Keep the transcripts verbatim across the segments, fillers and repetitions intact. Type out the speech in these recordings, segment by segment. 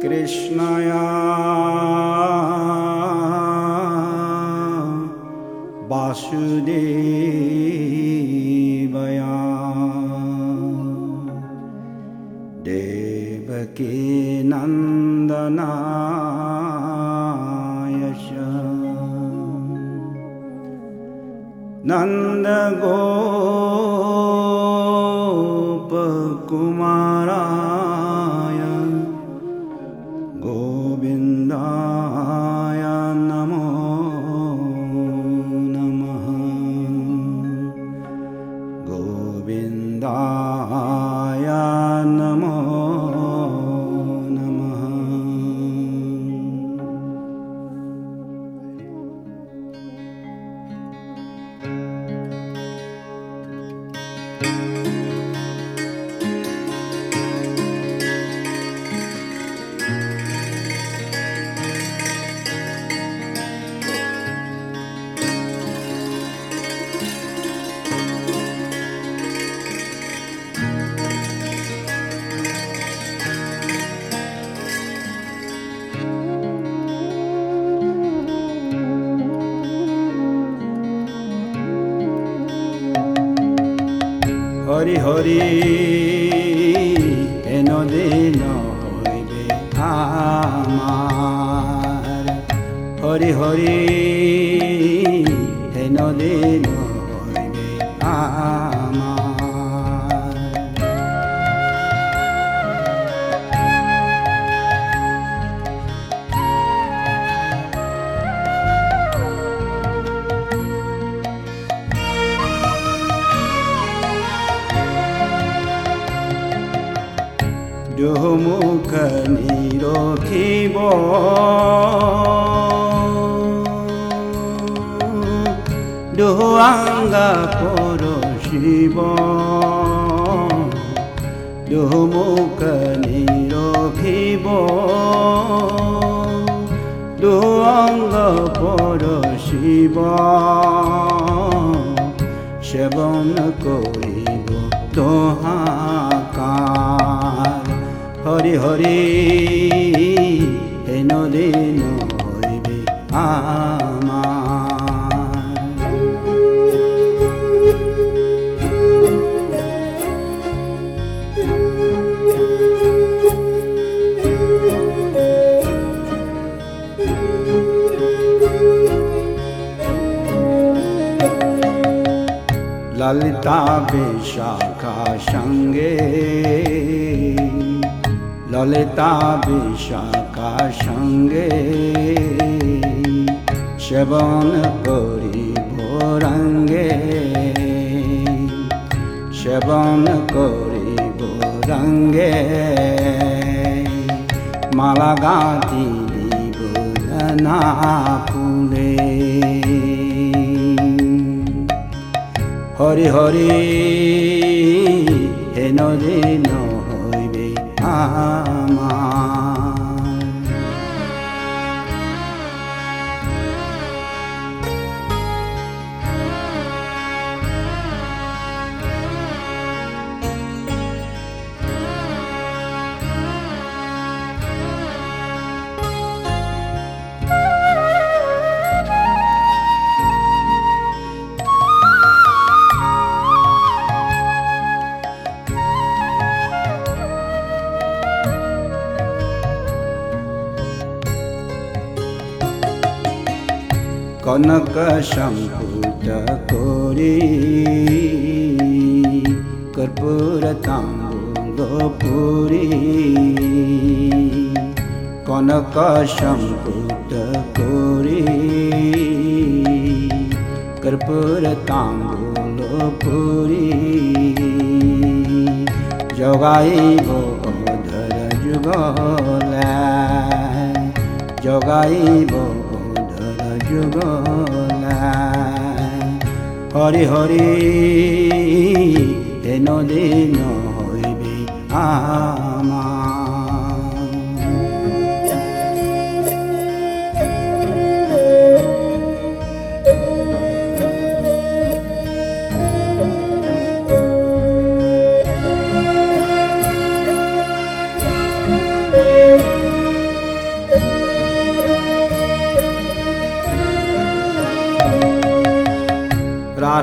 কৃষ্ণয়া বাসুদেবয়া দেবকী নন্দনায় চ নন্দ গোপকুমারায় গোবিন্দায় নমো নমঃ গোবিন্দায় নমো নমঃ। হরি হরি হেন দিন হইবে আমার, হরি হরি হেন দিন হইবে আমার। দুমুখ নিরখিব দুআঙ্গা পরশিব, দুমুখ নিরখিব দুআঙ্গ পরশিব, সেবন করিব তোহাকার। হরি হরি হেন দিন হইবে আমার। ললিতা বিশাখা সঙ্গে, ললিতা বিশাখা সঙ্গে সেবন করিব রঙ্গে, সেবন করিব রঙ্গে মালা গাঁথি দিব না ফুলে। হরি হরি হেন দিন হইবে আমার। কনক সম্পুত করি কর্পূর তাম্বূল পুরি, কনক সম্পুত করি কর্পূর তাম্বূল পুরি, জগাইব ধর যুগলা, জগাইব যুগলা। হরি হরি হেন দিন হইবে আমার।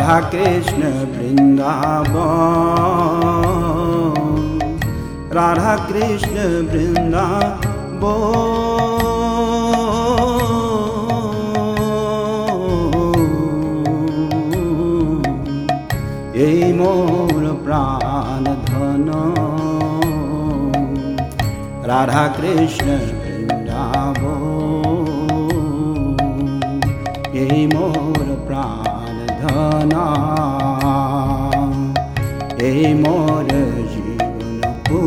রাধা কৃষ্ণ বৃন্দাবন, রাধা কৃষ্ণ বৃন্দাবন, এই মোর প্রাণ ধন। রাধা কৃষ্ণ বৃন্দাবন, এই মোর প্রাণ ধন, এই মোর জীবন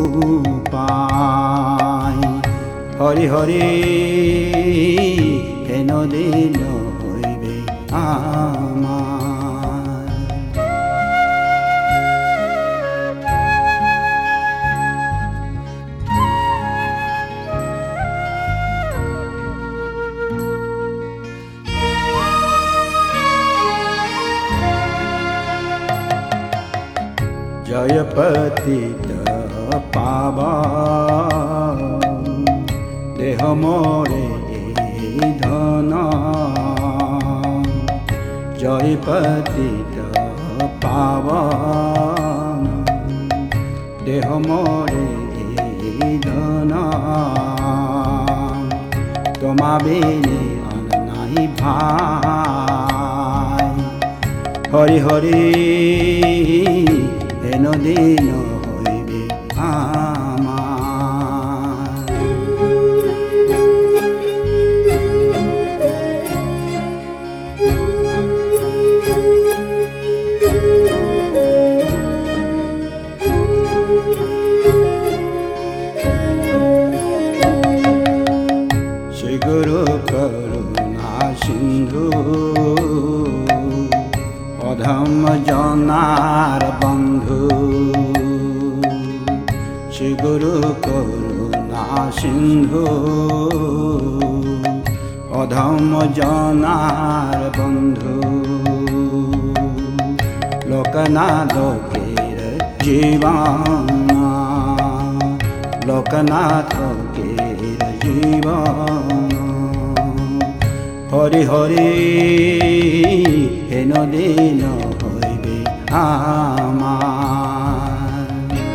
উপায়। হরি হরি হেন দিন হইবে আমার। জয় পতিত পাবন, দেহ মোরে এই ধন। জয় পতিত পাবন, দেহ মোরে এই ধন। তোমা বিনে আর নাই ভাই। হরি হরি হেন দিন হইবে আমার। শ্রী গুরু করুণা সিন্ধু, অধম জনার বন্ধু। শ্রী গুরু করুণা সিন্ধু, অধম জনার বন্ধু। লোকনাথকের জীবন, লোকনাথকের জীবন। হরি হরি হেন দিন হইবে আমার।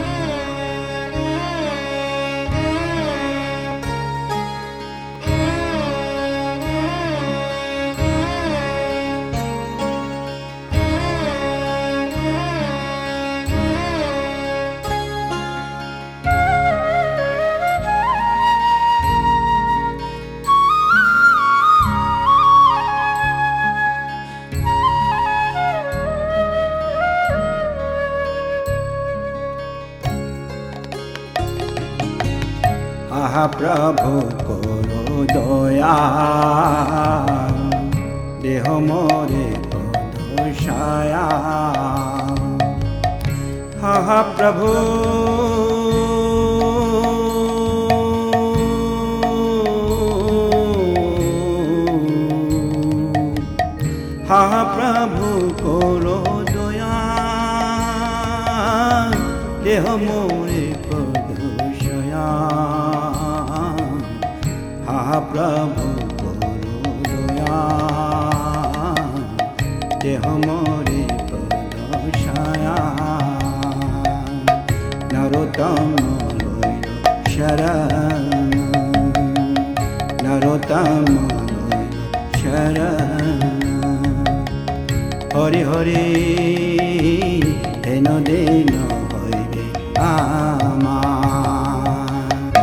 আহা প্রভু করো দয়া, দেহ মোরে পদশায়া। আহা প্রভু আহা প্রভু করো দয়া, দেহ মোরে পদশায়া। আহা প্রভু করো দয়া, দেহ মোরে পদশায়া। নরোত্তম লইল শরণ, নরোত্তম লইল শরণ। হরি হরি হেন দিন হইবে আমার।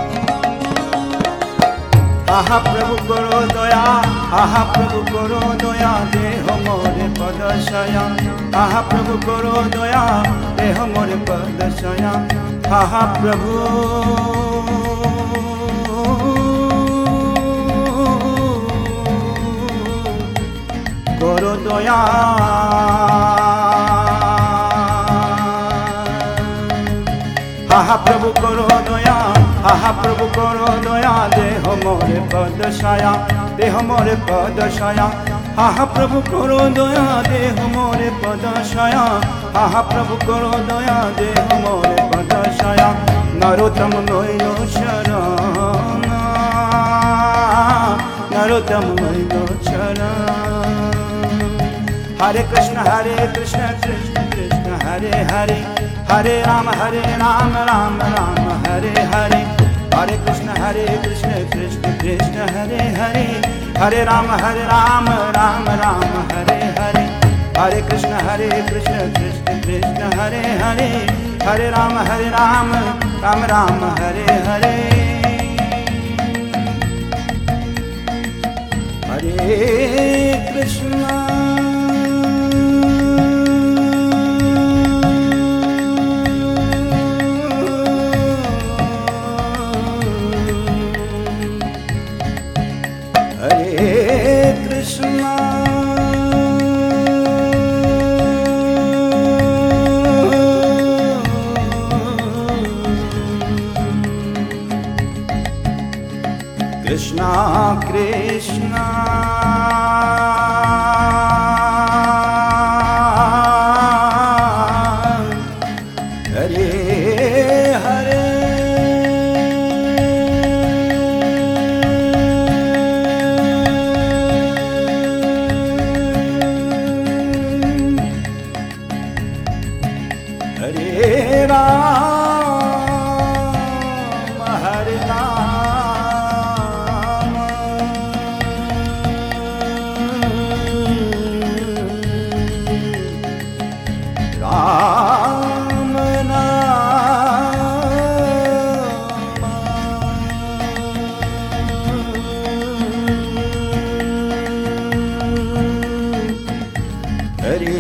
আহা প্রভু করো দয়া, আহা প্রভু করো দয়া, দেহ মোরে পদশায়া। আহা প্রভু করো দয়া, দেহ মোরে পদশায়া। আহা প্রভু করো দয়া, আহা প্রভু করো দয়া, আহা প্রভু করো দয়া, দেহ মোরে পদশায়া, দেহ মোরে পদশায়া। আহা প্রভু করো দয়া, দেহ মোরে পদশায়া। আহা প্রভু করো দয়া, দেহ মোরে পদশায়া। নরোত্তম লইল শরণ, নরোত্তম লইল শরণ। Hare Krishna, Hare Krishna, Krishna Krishna, Hare Hare, Hare Rama, Hare Rama, Rama Rama, Hare Hare, Hare Krishna, Hare Krishna, Krishna Krishna, Hare Hare, Hare Rama, Hare Rama, Rama Rama, Hare Hare, Hare Krishna, Hare Krishna, Krishna Krishna, Hare Hare, Hare Rama, Hare Rama, Rama Rama, Hare Hare. Hare Krishna, Hare Krishna, Krishna Krishna, Hare Hare, Hare Rama, Hare Rama, Rama Rama, Hare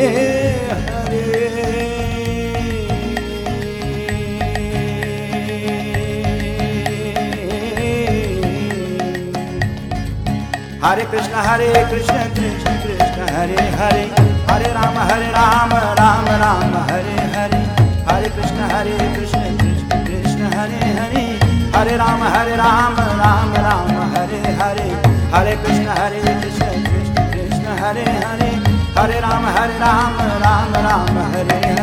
Hare Krishna, Hare Krishna, Krishna Krishna, Hare Hare, Hare Rama, Hare Rama, Rama Rama, Hare Hare, Hare Krishna, Hare Krishna, Krishna Krishna, Hare Hare, Hare Rama, Hare Rama, Rama Rama, Hare Hare, Hare Krishna, Hare Krishna, Krishna Krishna, Hare Hare, Hare Rama, Hare Rama, Rama Rama, Hare Hare.